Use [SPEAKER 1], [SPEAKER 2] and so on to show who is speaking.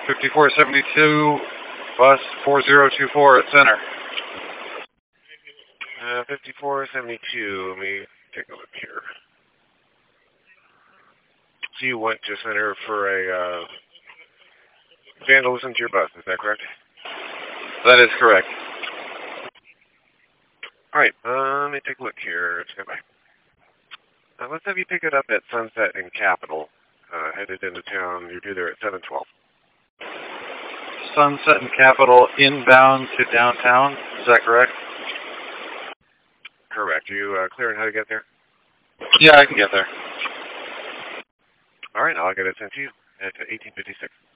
[SPEAKER 1] 5472, bus 4024 at center.
[SPEAKER 2] 5472, let me take a look here. So you went to center for a vandalism to your bus, is that correct?
[SPEAKER 1] That is correct.
[SPEAKER 2] Alright, let me take a look here. Let's have you pick it up at Sunset and Capitol. Headed into town, you're due there at 7:12.
[SPEAKER 1] Sunset and Capitol inbound to downtown, is that correct?
[SPEAKER 2] Correct. Are you clear on how to get there?
[SPEAKER 1] Yeah, I can get there.
[SPEAKER 2] Alright, I'll get it sent to you at 1856.